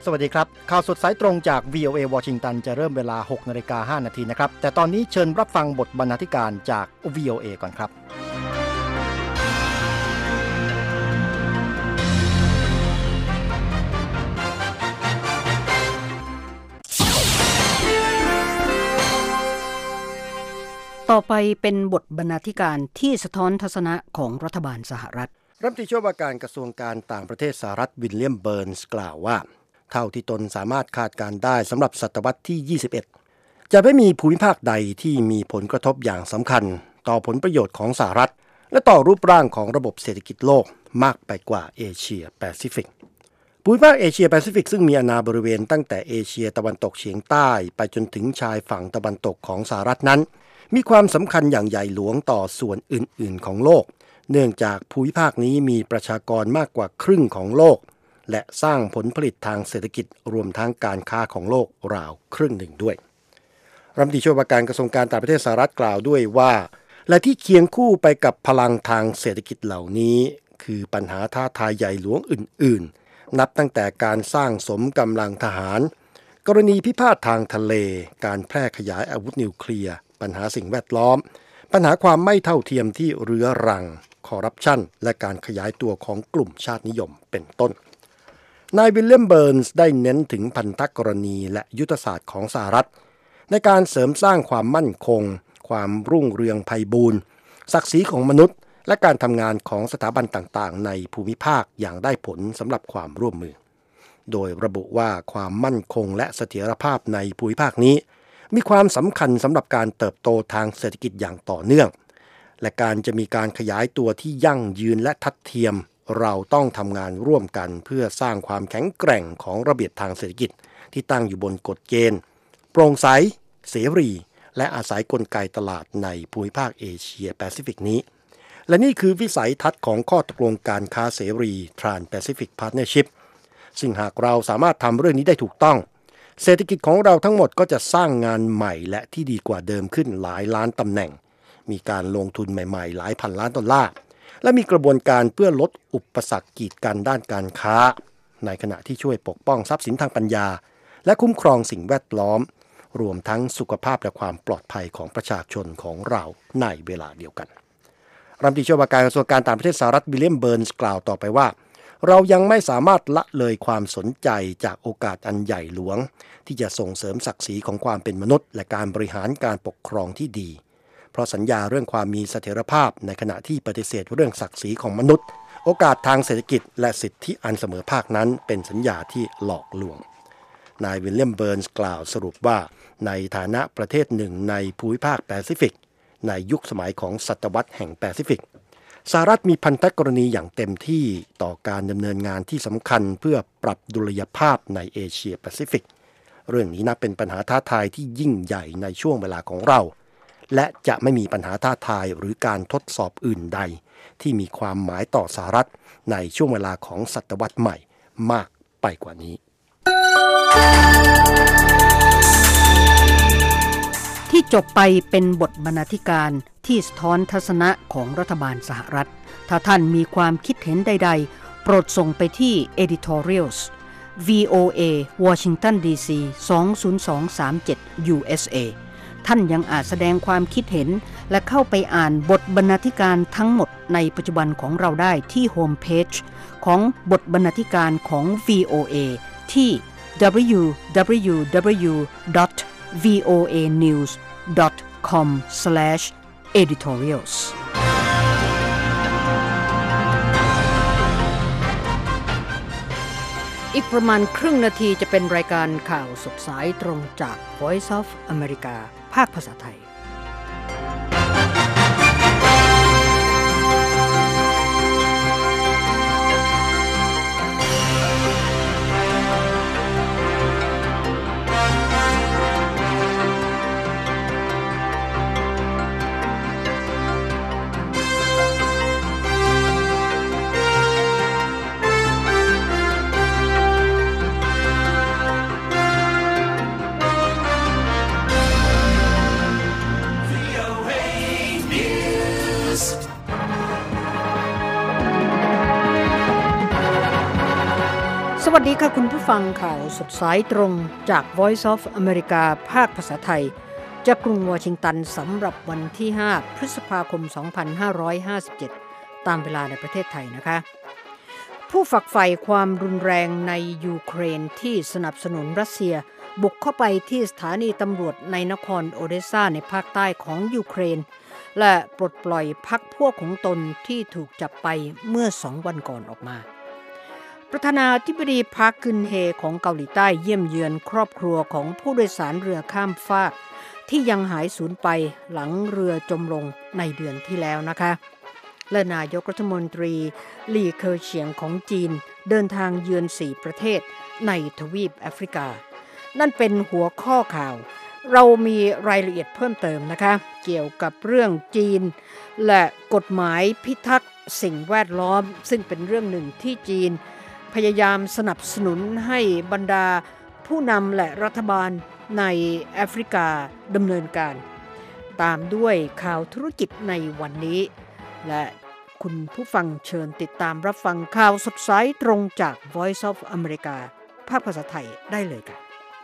สวัสดีครับข่าวสดสายตรงจาก VOA วอชิงตันจะเริ่มเวลา 6:05 น.นะครับแต่ตอนนี้เชิญรับฟังบทบรรณาธิการจาก VOA ก่อนครับต่อไปเป็นบทบรรณาธิการที่สะท้อนทัศนะของรัฐบาลสหรัฐรัฐมนตรีช่วยว่าการกระทรวงการต่างประเทศสหรัฐวิลเลียมเบิร์นส์กล่าวว่าเท่าที่ตนสามารถคาดการได้สำหรับศตวรรษที่ 21 จะไม่มีภูมิภาคใดที่มีผลกระทบอย่างสำคัญต่อผลประโยชน์ของสหรัฐและต่อรูปร่างของระบบเศรษฐกิจโลกมากไปกว่าเอเชียแปซิฟิกภูมิภาคเอเชียแปซิฟิกซึ่งมีอาณาบริเวณตั้งแต่เอเชียตะวันตกเฉียงใต้ไปจนถึงชายฝั่งตะวันตกของสหรัฐนั้นมีความสำคัญอย่างใหญ่หลวงต่อส่วนอื่นๆของโลกเนื่องจากภูมิภาคนี้มีประชากรมากกว่าครึ่งของโลกและสร้างผลผลิตทางเศรษฐกิจรวมทั้งการค้าของโลกราวครึ่งหนึ่งด้วยรัฐมนตรีช่วยว่าการกระทรวงการต่างประเทศสหรัฐกล่าวด้วยว่าและที่เคียงคู่ไปกับพลังทางเศรษฐกิจเหล่านี้คือปัญหาท้าทายใหญ่หลวงอื่นๆนับตั้งแต่การสร้างสมกำลังทหารกรณีพิพาททางทะเลการแพร่ขยายอาวุธนิวเคลียร์ปัญหาสิ่งแวดล้อมปัญหาความไม่เท่าเทียมที่เรื้อรังคอร์รัปชันและการขยายตัวของกลุ่มชาตินิยมเป็นต้นนายวิลเลียมเบิร์นส์ได้เน้นถึงพันธกรณีและยุทธศาสตร์ของสหรัฐในการเสริมสร้างความมั่นคงความรุ่งเรืองไพบูลย์ศักดิ์ศรีของมนุษย์และการทำงานของสถาบันต่างๆในภูมิภาคอย่างได้ผลสำหรับความร่วมมือโดยระบุว่าความมั่นคงและเสถียรภาพในภูมิภาคนี้มีความสำคัญสำหรับการเติบโตทางเศรษฐกิจอย่างต่อเนื่องและการจะมีการขยายตัวที่ยั่งยืนและทัดเทียมเราต้องทำงานร่วมกันเพื่อสร้างความแข็งแกร่งของระเบียบทางเศรษฐกิจที่ตั้งอยู่บนกฎเกณฑ์โปร่งใสเสรีและอาศัยกลไกตลาดในภูมิภาคเอเชียแปซิฟิกนี้และนี่คือวิสัยทัศน์ของข้อตกลงการค้าเสรี Trans-Pacific Partnership ซึ่งหากเราสามารถทำเรื่องนี้ได้ถูกต้องเศรษฐกิจของเราทั้งหมดก็จะสร้างงานใหม่และที่ดีกว่าเดิมขึ้นหลายล้านตำแหน่งมีการลงทุนใหม่ๆหลายพันล้านดอลลาร์และมีกระบวนการเพื่อลดอุปสรรคกีดกันด้านการค้าในขณะที่ช่วยปกป้องทรัพย์สินทางปัญญาและคุ้มครองสิ่งแวดล้อมรวมทั้งสุขภาพและความปลอดภัยของประชาชนของเราในเวลาเดียวกันรัฐมนตรีช่วยว่าการกระทรวงการต่างประเทศสหรัฐวิลเลียมเบิร์นส์กล่าวต่อไปว่าเรายังไม่สามารถละเลยความสนใจจากโอกาสอันใหญ่หลวงที่จะส่งเสริมศักดิ์ศรีของความเป็นมนุษย์และการบริหารการปกครองที่ดีเพราะสัญญาเรื่องความมีเสถียรภาพในขณะที่ปฏิเสธเรื่องศักดิ์ศรีของมนุษย์โอกาสทางเศรษฐกิจและสิทธิอันเสมอภาคนั้นเป็นสัญญาที่หลอกลวงนายวิลเลียมเบิร์นส์กล่าวสรุปว่าในฐานะประเทศหนึ่งในภูมิภาคแปซิฟิกในยุคสมัยของศตวรรษแห่งแปซิฟิกสหรัฐมีพันธกรณีอย่างเต็มที่ต่อการดำเนินงานที่สำคัญเพื่อปรับดุลยภาพในเอเชียแปซิฟิกเรื่องนี้นับเป็นปัญหาท้าทายที่ยิ่งใหญ่ในช่วงเวลาของเราและจะไม่มีปัญหาท้าทายหรือการทดสอบอื่นใดที่มีความหมายต่อสหรัฐในช่วงเวลาของศตวรรษใหม่มากไปกว่านี้ที่จบไปเป็นบทบรรณาธิการที่สะท้อนทัศนะของรัฐบาลสหรัฐถ้าท่านมีความคิดเห็นใดๆโปรดส่งไปที่ editorials VOA Washington DC 20237 USA ท่านยังอาจแสดงความคิดเห็นและเข้าไปอ่านบทบรรณาธิการทั้งหมดในปัจจุบันของเราได้ที่โฮมเพจของบทบรรณาธิการของ VOA ที่ www.voanews.com/editorialsอีกประมาณครึ่งนาทีจะเป็นรายการข่าวสดสายตรงจาก Voice of America ภาคภาษาไทยวัสดีค่ะคุณผู้ฟังข่าวสดสายตรงจาก Voice of America ภาคภาษาไทยจากกรุงวอชิงตันสำหรับวันที่5พฤษภาคม2557ตามเวลาในประเทศไทยนะคะผู้ฝักใฝ่ความรุนแรงในยูเครนที่สนับสนุนรัสเซียบุกเข้าไปที่สถานีตำรวจในนครโอเดสซาในภาคใต้ของยูเครนและปลดปล่อยพรรคพวกของตนที่ถูกจับไปเมื่อ2 วันก่อนออกมาประธานาธิบดีพาร์คกึนเฮของเกาหลีใต้เยี่ยมเยือนครอบครัวของผู้โดยสารเรือข้ามฟากที่ยังหายสูญไปหลังเรือจมลงในเดือนที่แล้วนะคะและนายกรัฐมนตรีหลี่เคอเฉียงของจีนเดินทางเยือน4 ประเทศในทวีปแอฟริกานั่นเป็นหัวข้อข่าวเรามีรายละเอียดเพิ่มเติมนะคะเกี่ยวกับเรื่องจีนและกฎหมายพิทักษ์สิ่งแวดล้อมซึ่งเป็นเรื่องหนึ่งที่จีนพยายามสนับสนุนให้บรรดาผู้นำและรัฐบาลในแอฟริกาดำเนินการตามด้วยข่าวธุรกิจในวันนี้และคุณผู้ฟังเชิญติดตามรับฟังข่าวสดสายตรงจาก Voice of America ภาคภาษาไทยได้เลยค่ะ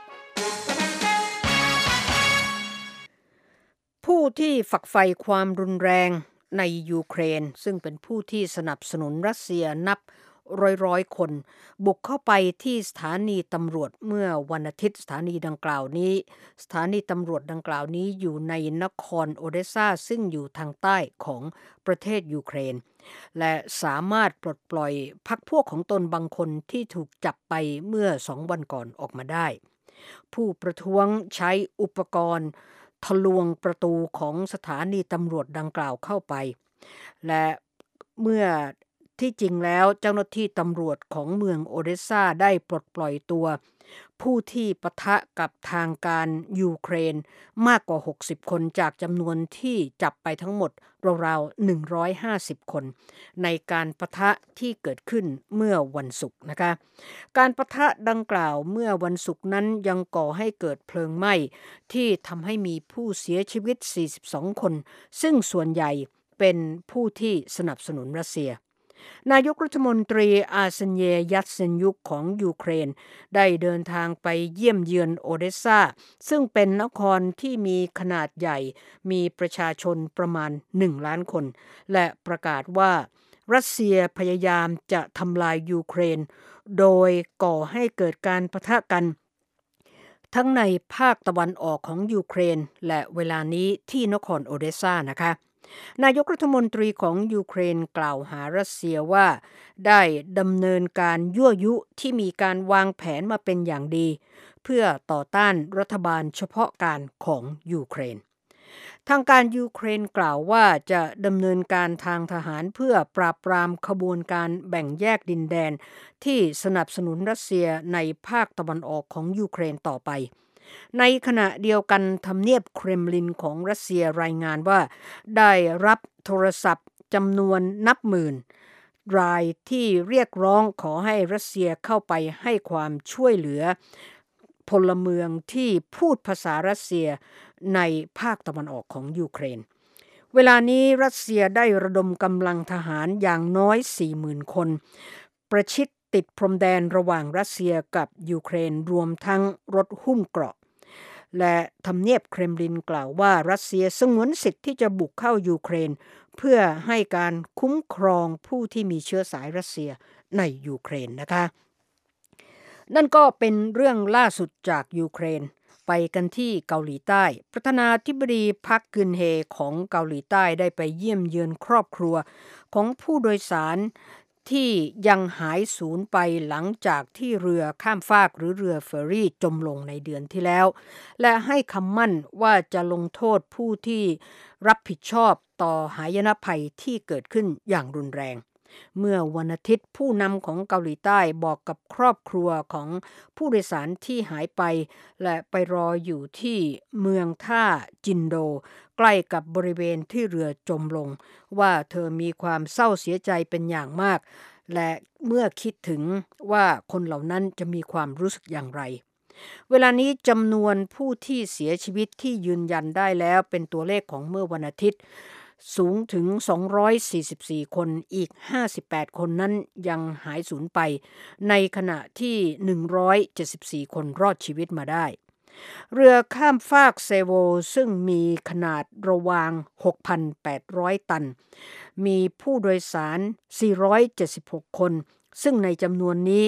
ผู้ที่ฝักใฝ่ความรุนแรงในยูเครนซึ่งเป็นผู้ที่สนับสนุนรัสเซียนับร้อยคนบุกเข้าไปที่สถานีตำรวจเมื่อวันอาทิตย์สถานีดังกล่าวนี้อยู่ในนครโอเดสซาซึ่งอยู่ทางใต้ของประเทศยูเครนและสามารถปลดปล่อยพรรคพวกของตนบางคนที่ถูกจับไปเมื่อ2 วันก่อนออกมาได้ผู้ประท้วงใช้อุปกรณ์ทะลวงประตูของสถานีตำรวจดังกล่าวเข้าไปและเมื่อที่จริงแล้วเจ้าหน้าที่ตำรวจของเมืองโอเดสซาได้ปลดปล่อยตัวผู้ที่ปะทะกับทางการยูเครนมากกว่า60 คนจากจำนวนที่จับไปทั้งหมดราวๆ150 คนในการปะทะที่เกิดขึ้นเมื่อวันศุกร์นะคะการปะทะดังกล่าวเมื่อวันศุกร์นั้นยังก่อให้เกิดเพลิงไหม้ที่ทำให้มีผู้เสียชีวิต42 คนซึ่งส่วนใหญ่เป็นผู้ที่สนับสนุนรัสเซียนายกรัฐมนตรีอาร์เซนเยยัตเซนยุคของยูเครนได้เดินทางไปเยี่ยมเยือนโอเดสซาซึ่งเป็นนครที่มีขนาดใหญ่มีประชาชนประมาณ1 ล้านคนและประกาศว่ารัสเซียพยายามจะทำลายยูเครนโดยก่อให้เกิดการปะทะกันทั้งในภาคตะวันออกของยูเครนและเวลานี้ที่นครโอเดสซานะคะนายกรัฐมนตรีของยูเครนกล่าวหารัสเซียว่าได้ดำเนินการยั่วยุที่มีการวางแผนมาเป็นอย่างดีเพื่อต่อต้านรัฐบาลเฉพาะการของยูเครนทางการยูเครนกล่าวว่าจะดำเนินการทางทหารเพื่อปราบปรามขบวนการแบ่งแยกดินแดนที่สนับสนุนรัสเซียในภาคตะวันออกของยูเครนต่อไปในขณะเดียวกันทำเนียบเครมลินของรัสเซียรายงานว่าได้รับโทรศัพท์จำนวนนับหมื่นรายที่เรียกร้องขอให้รัสเซียเข้าไปให้ความช่วยเหลือพลเมืองที่พูดภาษารัสเซียในภาคตะวันออกของยูเครนเวลานี้รัสเซียได้ระดมกำลังทหารอย่างน้อย 40,000 คนประชิดติดพรมแดนระหว่างรัสเซียกับยูเครนรวมทั้งรถหุ้มเกราะและทำเนียบเครมลินกล่าวว่ารัสเซียสงวนสิทธิ์ที่จะบุกเข้ายูเครนเพื่อให้การคุ้มครองผู้ที่มีเชื้อสายรัสเซียในยูเครนนะคะนั่นก็เป็นเรื่องล่าสุดจากยูเครนไปกันที่เกาหลีใต้ประธานาธิบดีพรรคกึนเฮของเกาหลีใต้ได้ไปเยี่ยมเยือนครอบครัวของผู้โดยสารที่ยังหายสูญไปหลังจากที่เรือข้ามฟากหรือเรือเฟอร์รี่จมลงในเดือนที่แล้วและให้คำมั่นว่าจะลงโทษผู้ที่รับผิดชอบต่อหายนะภัยที่เกิดขึ้นอย่างรุนแรงเมื่อวันอาทิตย์ผู้นำของเกาหลีใต้บอกกับครอบครัวของผู้โดยสารที่หายไปและไปรออยู่ที่เมืองท่าจินโดใกล้กับบริเวณที่เรือจมลงว่าเธอมีความเศร้าเสียใจเป็นอย่างมากและเมื่อคิดถึงว่าคนเหล่านั้นจะมีความรู้สึกอย่างไรเวลานี้จำนวนผู้ที่เสียชีวิตที่ยืนยันได้แล้วเป็นตัวเลขของเมื่อวันอาทิตย์สูงถึง244คนอีก58คนนั้นยังหายสูญไปในขณะที่174คนรอดชีวิตมาได้เรือข้ามฟากเซโวซึ่งมีขนาดระวาง 6,800 ตันมีผู้โดยสาร476คนซึ่งในจำนวนนี้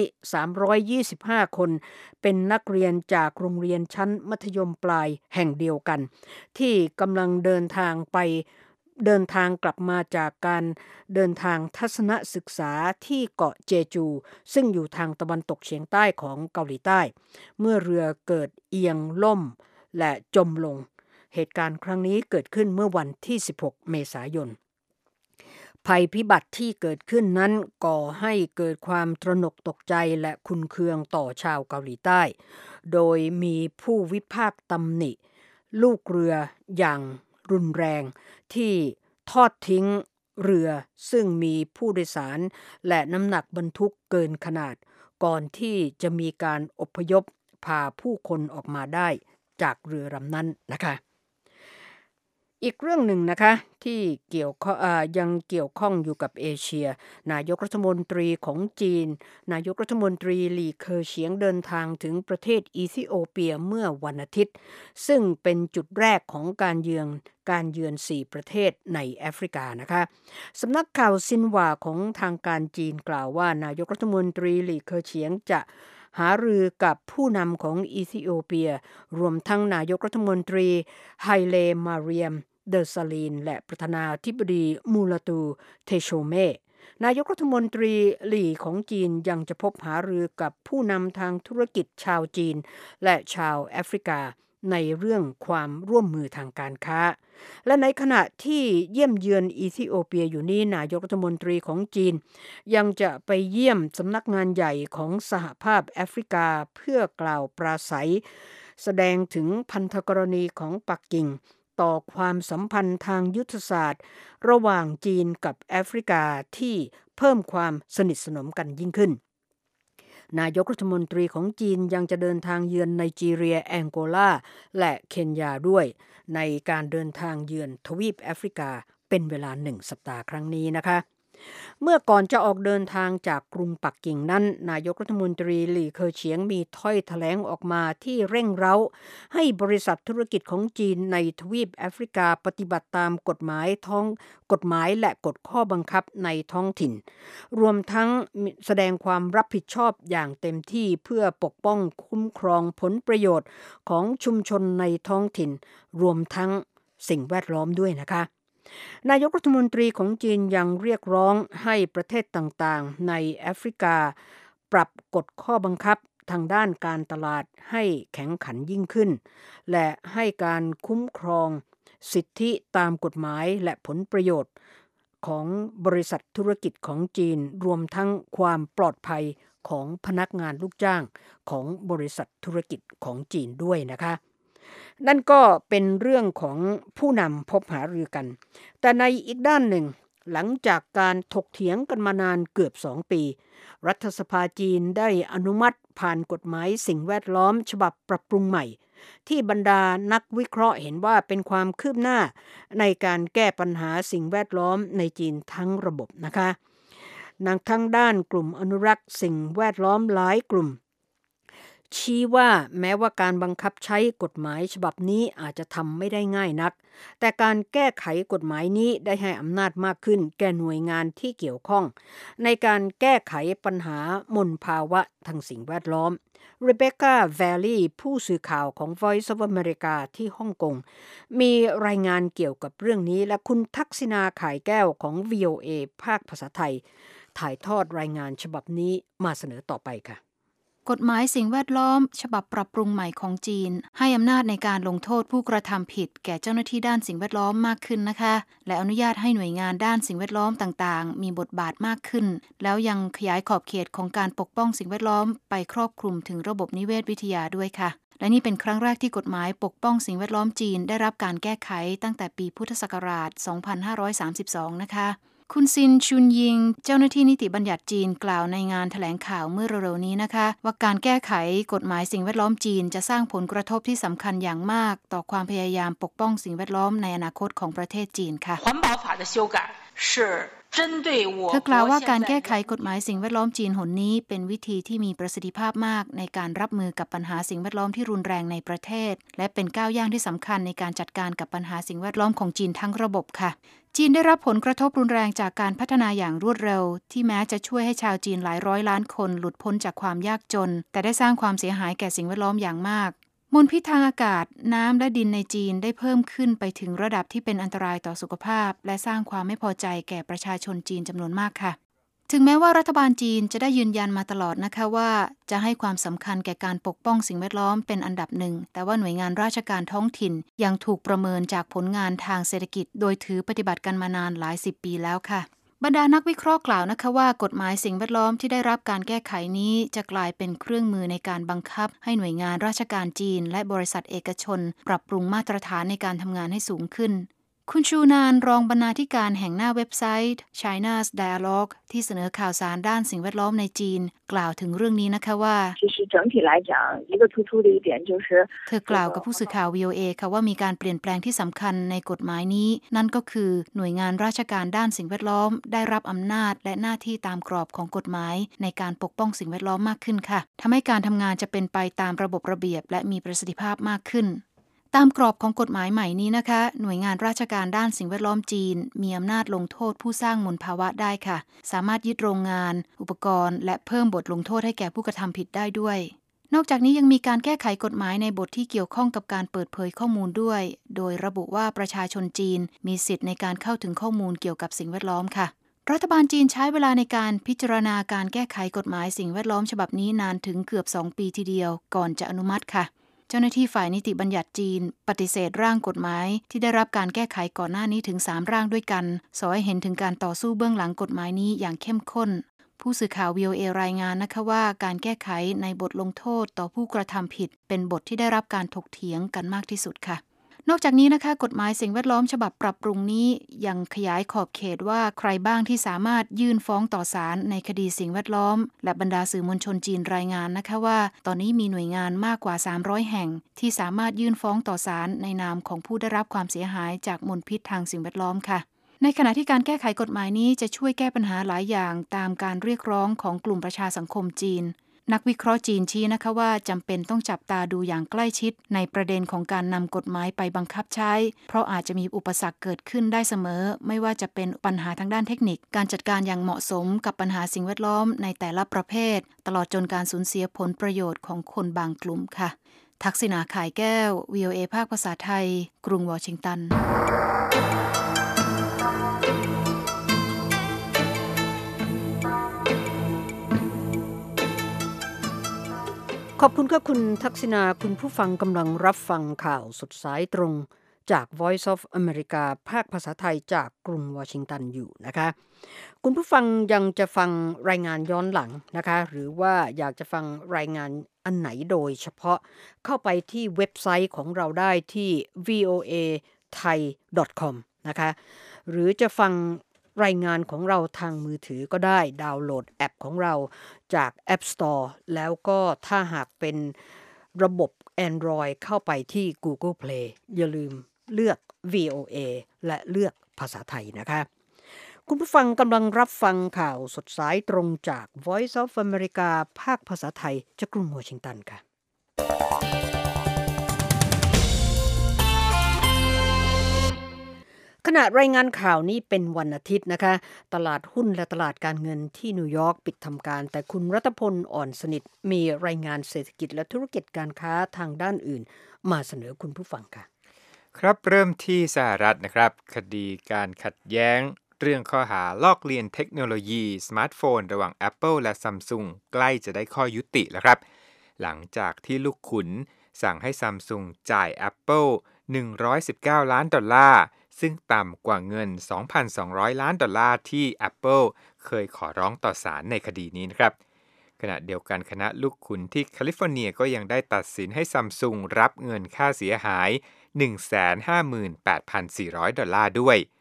325คนเป็นนักเรียนจากโรงเรียนชั้นมัธยมปลายแห่งเดียวกันที่กำลังเดินทางกลับมาจากการเดินทางทัศนศึกษาที่เกาะเจจูซึ่งอยู่ทางตะวันตกเฉียงใต้ของเกาหลีใต้เมื่อเรือเกิดเอียงล่มและจมลงเหตุการณ์ครั้งนี้เกิดขึ้นเมื่อวันที่16เมษายนภัยพิบัติที่เกิดขึ้นนั้นก่อให้เกิดความตระหนกตกใจและขุ่นเคืองต่อชาวเกาหลีใต้โดยมีผู้วิพากษ์ตำหนิลูกเรืออย่างรุนแรงที่ทอดทิ้งเรือซึ่งมีผู้โดยสารและน้ำหนักบรรทุกเกินขนาดก่อนที่จะมีการอพยพพาผู้คนออกมาได้จากเรือลำนั้นนะคะอีกเรื่องหนึ่งนะคะที่ยังเกี่ยวข้องอยู่กับเอเชียนายกรัฐมนตรีของจีนนายกรัฐมนตรีหลี่เคอเฉียงเดินทางถึงประเทศอีธิโอเปียเมื่อวันอาทิตย์ซึ่งเป็นจุดแรกของการเยือน4ประเทศในแอฟริกานะคะสำนักข่าวซินหวาของทางการจีนกล่าวว่านายกรัฐมนตรีหลี่เคอเฉียงจะหารือกับผู้นำของอีธิโอเปียรวมทั้งนายกรัฐมนตรีไฮเลมาเรียมเดอซาลีนและประธานาธิบดีมูลาตูเทโชเมนายกรัฐมนตรีหลี่ของจีนยังจะพบหารือกับผู้นำทางธุรกิจชาวจีนและชาวแอฟริกาในเรื่องความร่วมมือทางการค้าและในขณะที่เยี่ยมเยือนอีธิโอเปียอยู่นี้นายกรัฐมนตรีของจีนยังจะไปเยี่ยมสำนักงานใหญ่ของสหภาพแอฟริกาเพื่อกล่าวปราศัยแสดงถึงพันธกรณีของปักกิ่งต่อความสัมพันธ์ทางยุทธศาสตร์ระหว่างจีนกับแอฟริกาที่เพิ่มความสนิทสนมกันยิ่งขึ้นนายกรัฐมนตรีของจีนยังจะเดินทางเยือนไนจีเรียแองโกลาและเคนยาด้วยในการเดินทางเยือนทวีปแอฟริกาเป็นเวลา1สัปดาห์ครั้งนี้นะคะเมื่อก่อนจะออกเดินทางจากกรุงปักกิ่งนั้นนายกรัฐมนตรีหลี่เคอเฉียงมีถ้อยแถลงออกมาที่เร่งเร้าให้บริษัทธุรกิจของจีนในทวีปแอฟริกาปฏิบัติตามกฎหมายและกฎข้อบังคับในท้องถิ่นรวมทั้งแสดงความรับผิดชอบอย่างเต็มที่เพื่อปกป้องคุ้มครองผลประโยชน์ของชุมชนในท้องถิ่นรวมทั้งสิ่งแวดล้อมด้วยนะคะนายกรัฐมนตรีของจีนยังเรียกร้องให้ประเทศต่างๆในแอฟริกาปรับกฎข้อบังคับทางด้านการตลาดให้แข็งขันยิ่งขึ้นและให้การคุ้มครองสิทธิตามกฎหมายและผลประโยชน์ของบริษัทธุรกิจของจีนรวมทั้งความปลอดภัยของพนักงานลูกจ้างของบริษัทธุรกิจของจีนด้วยนะคะนั่นก็เป็นเรื่องของผู้นำพบหารือกันแต่ในอีกด้านหนึ่งหลังจากการถกเถียงกันมานานเกือบ2 ปีรัฐสภาจีนได้อนุมัติผ่านกฎหมายสิ่งแวดล้อมฉบับปรับปรุงใหม่ที่บรรดานักวิเคราะห์เห็นว่าเป็นความคืบหน้าในการแก้ปัญหาสิ่งแวดล้อมในจีนทั้งระบบนะคะทั้งด้านกลุ่มอนุรักษ์สิ่งแวดล้อมหลายกลุ่มชี้ว่าแม้ว่าการบังคับใช้กฎหมายฉบับนี้อาจจะทำไม่ได้ง่ายนักแต่การแก้ไขกฎหมายนี้ได้ให้อำนาจมากขึ้นแก่หน่วยงานที่เกี่ยวข้องในการแก้ไขปัญหามลภาวะทางสิ่งแวดล้อมเรเบคก้าแวลลี่ผู้สื่อข่าวของ Voice of America ที่ฮ่องกงมีรายงานเกี่ยวกับเรื่องนี้และคุณทักษิณาข่ายแก้วของ VOA ภาคภาษาไทยถ่ายทอดรายงานฉบับนี้มาเสนอต่อไปค่ะกฎหมายสิ่งแวดล้อมฉบับปรับปรุงใหม่ของจีนให้อำนาจในการลงโทษผู้กระทำผิดแก่เจ้าหน้าที่ด้านสิ่งแวดล้อมมากขึ้นนะคะและอนุญาตให้หน่วยงานด้านสิ่งแวดล้อมต่างๆมีบทบาทมากขึ้นแล้วยังขยายขอบเขตของการปกป้องสิ่งแวดล้อมไปครอบคลุมถึงระบบนิเวศวิทยาด้วยค่ะและนี่เป็นครั้งแรกที่กฎหมายปกป้องสิ่งแวดล้อมจีนได้รับการแก้ไขตั้งแต่ปีพุทธศักราช 2532 นะคะคุณซินชุนยิงเจ้าหน้าที่นิติบัญญัติจีนกล่าวในงานแถลงข่าวเมื่อเร็วๆนี้นะคะว่าการแก้ไขกฎหมายสิ่งแวดล้อมจีนจะสร้างผลกระทบที่สำคัญอย่างมากต่อความพยายามปกป้องสิ่งแวดล้อมในอนาคตของประเทศจีนค่ะเธอกล่าวว่าการแก้ไขกฎหมายสิ่งแวดล้อมจีนหนนี้เป็นวิธีที่มีประสิทธิภาพมากในการรับมือกับปัญหาสิ่งแวดล้อมที่รุนแรงในประเทศและเป็นก้าวย่างที่สำคัญในการจัดการกับปัญหาสิ่งแวดล้อมของจีนทั้งระบบค่ะจีนได้รับผลกระทบรุนแรงจากการพัฒนาอย่างรวดเร็วที่แม้จะช่วยให้ชาวจีนหลายร้อยล้านคนหลุดพ้นจากความยากจนแต่ได้สร้างความเสียหายแก่สิ่งแวดล้อมอย่างมากมลพิษทางอากาศน้ำและดินในจีนได้เพิ่มขึ้นไปถึงระดับที่เป็นอันตรายต่อสุขภาพและสร้างความไม่พอใจแก่ประชาชนจีนจำนวนมากค่ะถึงแม้ว่ารัฐบาลจีนจะได้ยืนยันมาตลอดนะคะว่าจะให้ความสำคัญแก่การปกป้องสิ่งแวดล้อมเป็นอันดับหนึ่งแต่ว่าหน่วยงานราชการท้องถิ่นยังถูกประเมินจากผลงานทางเศรษฐกิจโดยถือปฏิบัติกันมานานหลาย10 ปีแล้วค่ะบรรดานักวิเคราะห์กล่าวนะคะว่ากฎหมายสิ่งแวดล้อมที่ได้รับการแก้ไขนี้จะกลายเป็นเครื่องมือในการบังคับให้หน่วยงานราชการจีนและบริษัทเอกชนปรับปรุงมาตรฐานในการทำงานให้สูงขึ้นคุณชูนานรองบรรณาธิการแห่งหน้าเว็บไซต์ China's Dialogue ที่เสนอข่าวสารด้านสิ่งแวดล้อมในจีนกล่าวถึงเรื่องนี้นะคะว่าเธอกล่าวกับผู้สื่อข่าว VOA ค่ะว่ามีการเปลี่ยนแปลงที่สำคัญในกฎหมายนี้นั่นก็คือหน่วยงานราชการด้านสิ่งแวดล้อมได้รับอำนาจและหน้าที่ตามกรอบของกฎหมายในการปกป้องสิ่งแวดล้อมมากขึ้นค่ะทำให้การทำงานจะเป็นไปตามระบบระเบียบและมีประสิทธิภาพมากขึ้นตามกรอบของกฎหมายใหม่นี้นะคะหน่วยงานราชการด้านสิ่งแวดล้อมจีนมีอำนาจลงโทษผู้สร้างมลภาวะได้ค่ะสามารถยึดโรงงานอุปกรณ์และเพิ่มบทลงโทษให้แก่ผู้กระทำผิดได้ด้วยนอกจากนี้ยังมีการแก้ไขกฎหมายในบทที่เกี่ยวข้องกับการเปิดเผยข้อมูลด้วยโดยระบุว่าประชาชนจีนมีสิทธิ์ในการเข้าถึงข้อมูลเกี่ยวกับสิ่งแวดล้อมค่ะรัฐบาลจีนใช้เวลาในการพิจารณาการแก้ไขกฎหมายสิ่งแวดล้อมฉบับนี้นานถึงเกือบ2 ปีทีเดียวก่อนจะอนุมัติค่ะเจ้าหน้าที่ฝ่ายนิติบัญญัติจีนปฏิเสธร่างกฎหมายที่ได้รับการแก้ไขก่อนหน้านี้ถึง3 ร่างด้วยกันสอให้เห็นถึงการต่อสู้เบื้องหลังกฎหมายนี้อย่างเข้มข้นผู้สื่อข่าว VOA รายงานนะคะว่าการแก้ไขในบทลงโทษต่อผู้กระทำผิดเป็นบทที่ได้รับการถกเถียงกันมากที่สุดค่ะนอกจากนี้นะคะกฎหมายสิ่งแวดล้อมฉบับปรับปรุงนี้ยังขยายขอบเขตว่าใครบ้างที่สามารถยื่นฟ้องต่อศาลในคดีสิ่งแวดล้อมและบรรดาสื่อมวลชนจีนรายงานนะคะว่าตอนนี้มีหน่วยงานมากกว่า300แห่งที่สามารถยื่นฟ้องต่อศาลในนามของผู้ได้รับความเสียหายจากมลพิษทางสิ่งแวดล้อมค่ะในขณะที่การแก้ไขกฎหมายนี้จะช่วยแก้ปัญหาหลายอย่างตามการเรียกร้องของกลุ่มประชาสังคมจีนนักวิเคราะห์จีนชี้นะคะว่าจำเป็นต้องจับตาดูอย่างใกล้ชิดในประเด็นของการนำกฎหมายไปบังคับใช้เพราะอาจจะมีอุปสรรคเกิดขึ้นได้เสมอไม่ว่าจะเป็นปัญหาทางด้านเทคนิคการจัดการอย่างเหมาะสมกับปัญหาสิ่งแวดล้อมในแต่ละประเภทตลอดจนการสูญเสียผลประโยชน์ของคนบางกลุ่มค่ะทักษิณาข่ายแก้ว VOA ภาคภาษาไทยกรุงวอชิงตันขอบคุณค่ะคุณทักษิณาคุณผู้ฟังกำลังรับฟังข่าวสดสายตรงจาก Voice of America ภาคภาษาไทยจากกรุงวอชิงตันอยู่นะคะคุณผู้ฟังยังจะฟังรายงานย้อนหลังนะคะหรือว่าอยากจะฟังรายงานอันไหนโดยเฉพาะเข้าไปที่เว็บไซต์ของเราได้ที่ voathai.com นะคะหรือจะฟังรายงานของเราทางมือถือก็ได้ดาวน์โหลดแอปของเราจาก App Store แล้วก็ถ้าหากเป็นระบบ Android เข้าไปที่ Google Play อย่าลืมเลือก VOA และเลือกภาษาไทยนะคะคุณผู้ฟังกำลังรับฟังข่าวสดสายตรงจาก Voice of America ภาคภาษาไทยจากกรุงวอชิงตันค่ะขณะรายงานข่าวนี้เป็นวันอาทิตย์นะคะตลาดหุ้นและตลาดการเงินที่นิวยอร์กปิดทำการแต่คุณรัตพลอ่อนสนิทมีรายงานเศรษฐกิจและธุรกิจการค้าทางด้านอื่นมาเสนอคุณผู้ฟังค่ะครับเริ่มที่สหรัฐนะครับคดีการขัดแย้งเรื่องข้อหาลอกเลียนเทคโนโลยีสมาร์ทโฟนระหว่าง Apple และ Samsung ใกล้จะได้ข้อยุติแล้วครับหลังจากที่ลูกขุนสั่งให้ Samsung จ่าย Apple 119 ล้านดอลลาร์ซึ่งต่ำกว่าเงิน 2,200 ล้านดอลลาร์ที่ Apple เคยขอร้องต่อศาลในคดีนี้นะครับขณะเดียวกันคณะลูกขุนที่แคลิฟอร์เนียก็ยังได้ตัดสินให้ Samsung รับเงินค่าเสียหาย 158,400 ดอลลาร์ด้วยแถ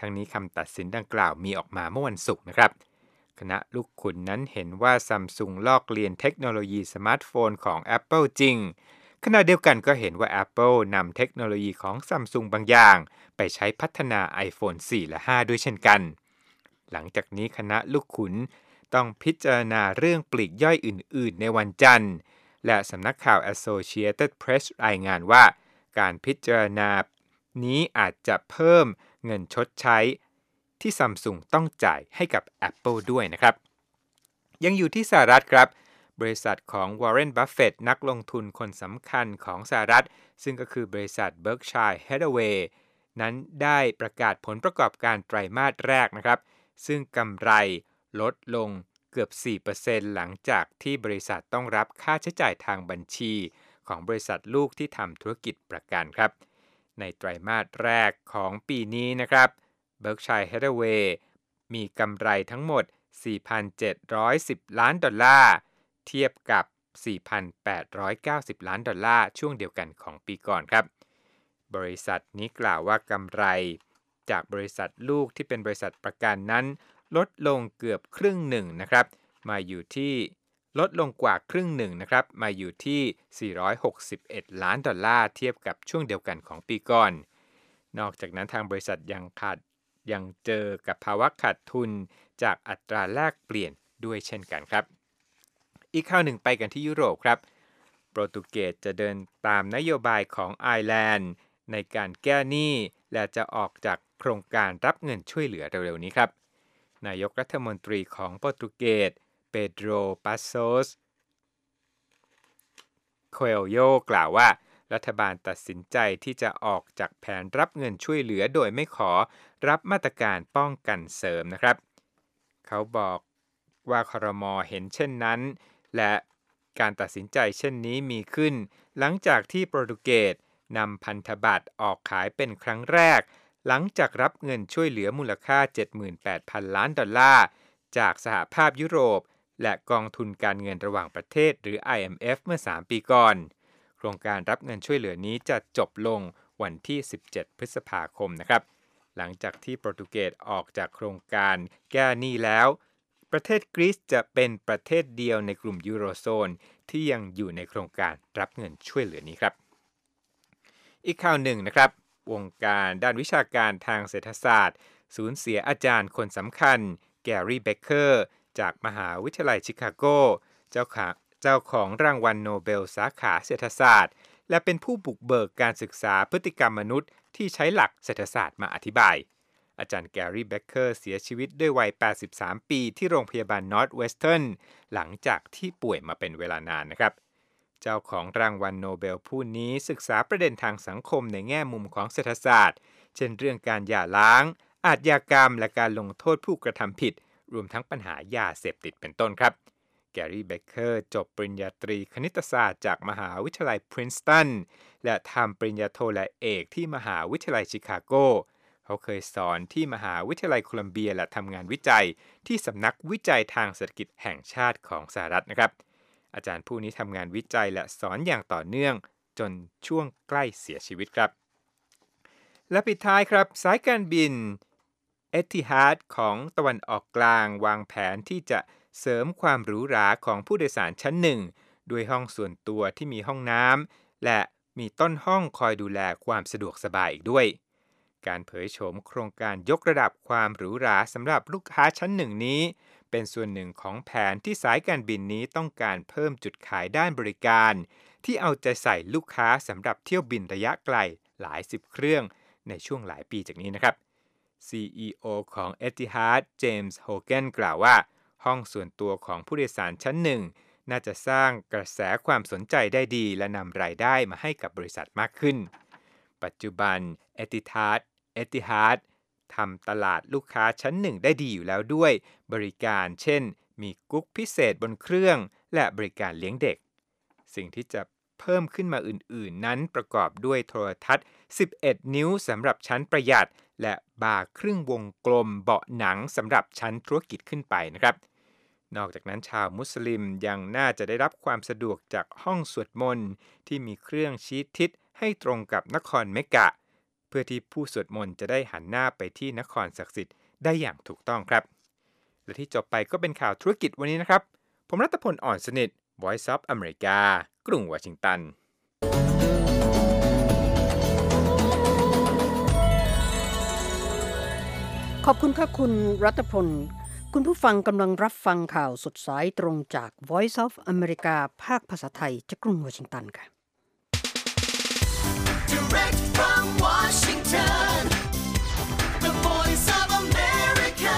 ทั้งนี้คำตัดสินดังกล่าวมีออกมาเมื่อวันศุกร์นะครับคณะลูกขุนนั้นเห็นว่า Samsung ลอกเลียนเทคโนโลยีสมาร์ทโฟนของ Apple จริงขณะเดียวกันก็เห็นว่า Apple นำเทคโนโลยีของ Samsung บางอย่างไปใช้พัฒนา iPhone 4 และ 5 ด้วยเช่นกันหลังจากนี้คณะลูกขุนต้องพิจารณาเรื่องปลีกย่อยอื่นๆในวันจันทร์และสำนักข่าว Associated Press รายงานว่าการพิจารณานี้อาจจะเพิ่มเงินชดใช้ที่ Samsung ต้องจ่ายให้กับ Apple ด้วยนะครับยังอยู่ที่สหรัฐครับบริษัทของ Warren Buffett นักลงทุนคนสำคัญของสหรัฐซึ่งก็คือบริษัท Berkshire Hathaway นั้นได้ประกาศผลประกอบการไตรมาสแรกนะครับซึ่งกำไรลดลงเกือบ 4% หลังจากที่บริษัทต้องรับค่าใช้จ่ายทางบัญชีของบริษัทลูกที่ทำธุรกิจประกันครับในไตรมาสแรกของปีนี้นะครับ Berkshire Hathaway มีกำไรทั้งหมด 4,710 ล้านดอลลาร์เทียบกับ 4,890 ล้านดอลลาร์ช่วงเดียวกันของปีก่อนครับบริษัทนี้กล่าวว่ากำไรจากบริษัทลูกที่เป็นบริษัทประกันนั้นลดลงเกือบครึ่งหนึ่งนะครับมาอยู่ที่ลดลงกว่าครึ่งหนึ่งนะครับมาอยู่ที่461ล้านดอลลาร์เทียบกับช่วงเดียวกันของปีก่อนนอกจากนั้นทางบริษัทยังเจอกับภาวะขาดทุนจากอัตราแลกเปลี่ยนด้วยเช่นกันครับอีกข่าวหนึ่งไปกันที่ยุโรปครับโปรตุเกสจะเดินตามนโยบายของไอร์แลนด์ในการแก้หนี้และจะออกจากโครงการรับเงินช่วยเหลือเร็วๆนี้ครับนายกรัฐมนตรีของโปรตุเกสเปโดร ปาโซส โคเอลโยกล่าวว่ารัฐบาลตัดสินใจที่จะออกจากแผนรับเงินช่วยเหลือโดยไม่ขอรับมาตรการป้องกันเสริมนะครับเขาบอกว่าครม.เห็นเช่นนั้นและการตัดสินใจเช่นนี้มีขึ้นหลังจากที่โปรตุเกสนำพันธบัตรออกขายเป็นครั้งแรกหลังจากรับเงินช่วยเหลือมูลค่า 78,000 ล้านดอลลาร์จากสหภาพยุโรปและกองทุนการเงินระหว่างประเทศหรือ IMF เมื่อ3ปีก่อนโครงการรับเงินช่วยเหลือนี้จะจบลงวันที่17พฤษภาคมนะครับหลังจากที่โปรตุเกสออกจากโครงการแก้หนี้แล้วประเทศกรีซจะเป็นประเทศเดียวในกลุ่มยูโรโซนที่ยังอยู่ในโครงการรับเงินช่วยเหลือนี้ครับอีกข่าวหนึ่งนะครับวงการด้านวิชาการทางเศรษฐศาสตร์สูญเสียอาจารย์คนสำคัญแกรี่เบเกอร์จากมหาวิทยาลัยชิคาโกเจ้าของรางวัลโนเบลสาขาเศรษฐศาสตร์และเป็นผู้บุกเบิกการศึกษาพฤติกรรมมนุษย์ที่ใช้หลักเศรษฐศาสตร์มาอธิบายอาจารย์แกรี่เบเกอร์เสียชีวิตด้วยวัย83ปีที่โรงพยาบาลนอร์ทเวสเทิร์นหลังจากที่ป่วยมาเป็นเวลานานนะครับเจ้าของรางวัลโนเบลผู้นี้ศึกษาประเด็นทางสังคมในแง่มุมของเศรษฐศาสตร์เช่นเรื่องการหย่าร้างอาชญากรรมและการลงโทษผู้กระทำผิดรวมทั้งปัญหายาเสพติดเป็นต้นครับแกรี่เบเกอร์จบปริญญาตรีคณิตศาสตร์จากมหาวิทยาลัยพรินสตันและทำปริญญาโทและเอกที่มหาวิทยาลัยชิคาโกเขาเคยสอนที่มหาวิทยาลัยโคลัมเบียและทำงานวิจัยที่สำนักวิจัยทางเศรษฐกิจแห่งชาติของสหรัฐนะครับอาจารย์ผู้นี้ทำงานวิจัยและสอนอย่างต่อเนื่องจนช่วงใกล้เสียชีวิตครับและปิดท้ายครับสายการบินเอติฮาดของตะวันออกกลางวางแผนที่จะเสริมความหรูหราของผู้โดยสารชั้นหนึ่งด้วยห้องส่วนตัวที่มีห้องน้ำและมีต้นห้องคอยดูแลความสะดวกสบายอีกด้วยการเผยโฉมโครงการยกระดับความหรูหราสำหรับลูกค้าชั้นหนึ่งนี้เป็นส่วนหนึ่งของแผนที่สายการบินนี้ต้องการเพิ่มจุดขายด้านบริการที่เอาใจใส่ลูกค้าสำหรับเที่ยวบินระยะไกลหลายสิบเครื่องในช่วงหลายปีจากนี้นะครับ CEO ของ Etihad เจมส์ โฮเกนกล่าวว่าห้องส่วนตัวของผู้โดยสารชั้นหนึ่งน่าจะสร้างกระแสความสนใจได้ดีและนำรายได้มาให้กับบริษัทมากขึ้นปัจจุบัน Etihad ทำตลาดลูกค้าชั้นหนึ่งได้ดีอยู่แล้วด้วยบริการเช่นมีกุ๊กพิเศษบนเครื่องและบริการเลี้ยงเด็กสิ่งที่จะเพิ่มขึ้นมาอื่นๆนั้นประกอบด้วยโทรทัศน์11นิ้วสำหรับชั้นประหยัดและบาร์ครึ่งวงกลมเบาะหนังสำหรับชั้นธุรกิจขึ้นไปนะครับนอกจากนั้นชาวมุสลิมยังน่าจะได้รับความสะดวกจากห้องสวดมนต์ที่มีเครื่องชี้ทิศให้ตรงกับนครเมกะพื่อที่ผู้สวดมนต์จะได้หันหน้าไปที่นครศักดิ์สิทธิ์ได้อย่างถูกต้องครับและที่จบไปก็เป็นข่าวธุรกิจวันนี้นะครับผมรัตพล อ่อนสนิท Voice of America กรุงวอชิงตันขอบคุณค่ะคุณรัตพลคุณผู้ฟังกำลังรับฟังข่าวสดสายตรงจาก Voice of America ภาคภาษาไทยจากกรุงวอชิงตันค่ะ Direct from Washington, the Voice of America,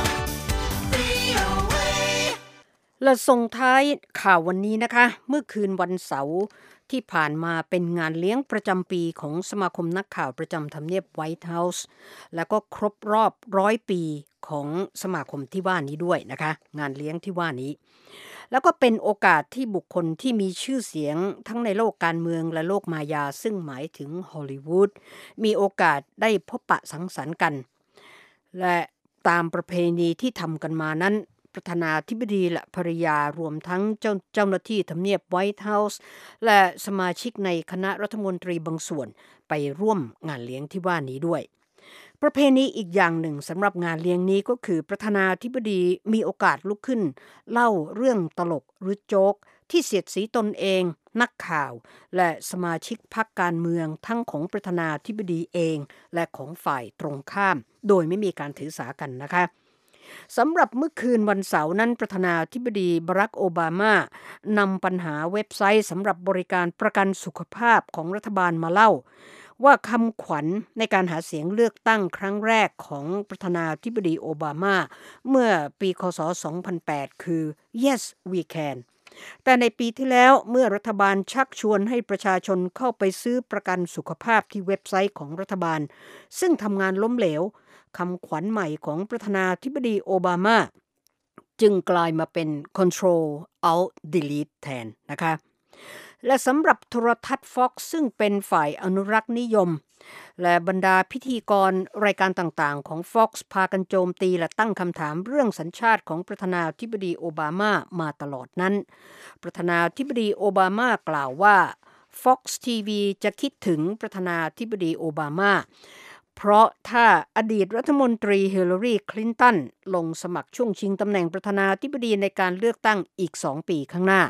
VOA. และส่งท้ายข่าววันนี้นะคะเมื่อคืนวันเสาร์ที่ผ่านมาเป็นงานเลี้ยงประจำปีของสมาคมนักข่าวประจำทำเนียบไวท์เฮาส์แล้วก็ครบรอบ100 ปีของสมาคมที่ว่านี้ด้วยนะคะงานเลี้ยงที่ว่านี้แล้วก็เป็นโอกาสที่บุคคลที่มีชื่อเสียงทั้งในโลกการเมืองและโลกมายาซึ่งหมายถึงฮอลลีวูดมีโอกาสได้พบปะสังสรรค์กันและตามประเพณีที่ทำกันมานั้นประธานาธิบดีและภริยารวมทั้งเจ้าหน้าที่ทำเนียบไวท์เฮาส์และสมาชิกในคณะรัฐมนตรีบางส่วนไปร่วมงานเลี้ยงที่ว่านี้ด้วยประเพณีอีกอย่างหนึ่งสำหรับงานเลี้ยงนี้ก็คือประธานาธิบดีมีโอกาสลุกขึ้นเล่าเรื่องตลกหรือโจ๊กที่เสียดสีตนเองนักข่าวและสมาชิกพรรคการเมืองทั้งของประธานาธิบดีเองและของฝ่ายตรงข้ามโดยไม่มีการถือสากันนะคะสำหรับเมื่อคืนวันเสาร์นั้นประธานาธิบดีบารักโอบามานำปัญหาเว็บไซต์สำหรับบริการประกันสุขภาพของรัฐบาลมาเล่าว่าคำขวัญในการหาเสียงเลือกตั้งครั้งแรกของประธานาธิบดีโอบามาเมื่อปีคศ 2008 คือ Yes we can แต่ในปีที่แล้วเมื่อรัฐบาลชักชวนให้ประชาชนเข้าไปซื้อประกันสุขภาพที่เว็บไซต์ของรัฐบาลซึ่งทำงานล้มเหลวคำขวัญใหม่ของประธานาธิบดีโอบามาจึงกลายมาเป็น Control Alt Delete แทนนะคะและสำหรับโทรทัศน์ Fox ซึ่งเป็นฝ่ายอนุรักษ์นิยมและบรรดาพิธีกรรายการต่างๆของ Fox พากันโจมตีและตั้งคำถามเรื่องสัญชาติของประธานาธิบดีโอบามามาตลอดนั้นประธานาธิบดีโอบามากล่าวว่า Fox TV จะคิดถึงประธานาธิบดีโอบามาเพราะถ้าอดีตรัฐมนตรีฮิลลารีคลินตันลงสมัครช่วงชิงตำแหน่งประธานาธิบดีในการเลือกตั้งอีก2 ปีข้างหน้า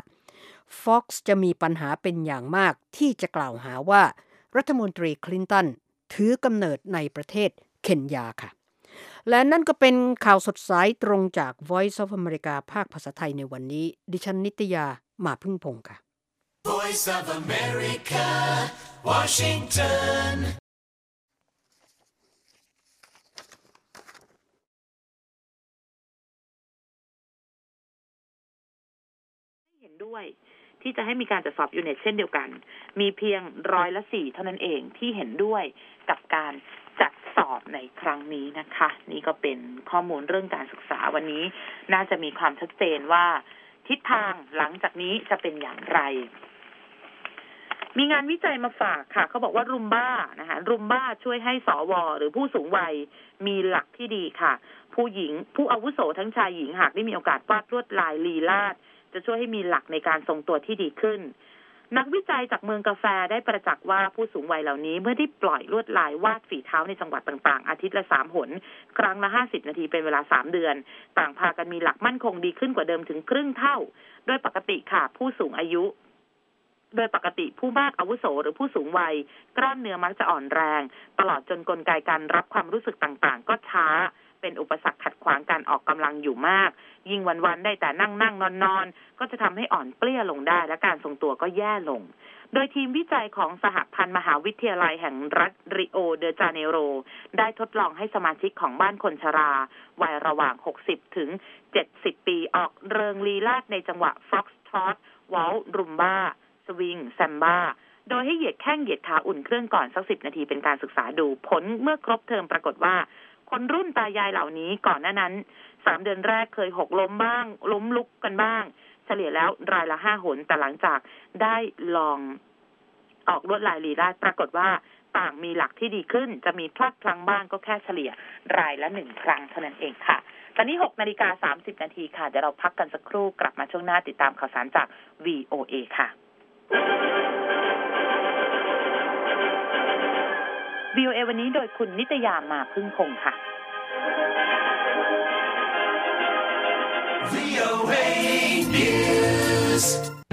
Fox จะมีปัญหาเป็นอย่างมากที่จะกล่าวหาว่ารัฐมนตรีคลินตันถือกำเนิดในประเทศเคนยาค่ะและนั่นก็เป็นข่าวสดสายตรงจาก Voice of America ภาคภาษาไทยในวันนี้ดิฉันนิตยามาพึ่งพงษ์ค่ะ Voice of America, Washington. เห็นด้วยที่จะให้มีการตรวจสอบยูเน็ตเช่นเดียวกันมีเพียง4%เท่านั้นเองที่เห็นด้วยกับการจัดสอบในครั้งนี้นะคะนี่ก็เป็นข้อมูลเรื่องการศึกษาวันนี้น่าจะมีความชัดเจนว่าทิศทางหลังจากนี้จะเป็นอย่างไรมีงานวิจัยมาฝากค่ะเขาบอกว่ารุมบ้านะคะรุมบ้าช่วยให้สวหรือผู้สูงวัยมีหลักที่ดีค่ะผู้อาวุโสทั้งชายหญิงหากได้มีโอกาสวาดลวดลายลีลาศจะช่วยให้มีหลักในการทรงตัวที่ดีขึ้นนักวิจัยจากเมืองกาแฟได้ประจักษ์ว่าผู้สูงวัยเหล่านี้เมื่อได้ปล่อยลวดลายวาดฝีเท้าในจังหวัดต่างๆอาทิตย์ละ3 หนครั้งละ50 นาทีเป็นเวลา3 เดือนต่างพากันมีหลักมั่นคงดีขึ้นกว่าเดิมถึงครึ่งเท่าโดยปกติค่ะผู้สูงอายุโดยปกติผู้มากอาวุโสหรือผู้สูงวัยกล้ามเนื้อมักจะอ่อนแรงตลอดจนกลไกการรับความรู้สึกต่างๆก็ช้าเป็นอุปสรรคขัดขวางการออกกำลังอยู่มากยิ่งวันๆได้แต่นั่งนอนก็จะทำให้อ่อนเปลี้ยลงได้และการทรงตัวก็แย่ลงโดยทีมวิจัยของสหพันธ์มหาวิทยาลัยแห่งรัฐริโอเดจาเนโรได้ทดลองให้สมาชิกของบ้านคนชราวัยระหว่าง60 ถึง 70 ปีออกเริงลีลาศในจังหวะฟ็อกซ์ทรอตวอลรุมบ้าสวิงแซมบ้าโดยให้เหยียดแข้งเหยียดขาอุ่นเครื่องก่อนสัก10 นาทีเป็นการศึกษาดูผลเมื่อครบเทอมปรากฏว่าคนรุ่นตายายเหล่านี้ก่อนหน้านั้น3 เดือนแรกเคยหกล้มบ้างล้มลุกกันบ้างเฉลี่ยแล้วรายละ5 หนแต่หลังจากได้ลองออกลวดลายลีลาศปรากฏว่าต่างมีหลักที่ดีขึ้นจะมีพลาดพลั้งบ้างก็แค่เฉลี่ยรายละ1 ครั้งเท่านั้นเองค่ะตอนนี้ 6:30 นาทีค่ะเดี๋ยวเราพักกันสักครู่กลับมาช่วงหน้าติดตามข่าวสารจาก VOA ค่ะ VOA วันนี้โดยคุณนิตยามาพึ่งพงษ์ค่ะ VOA News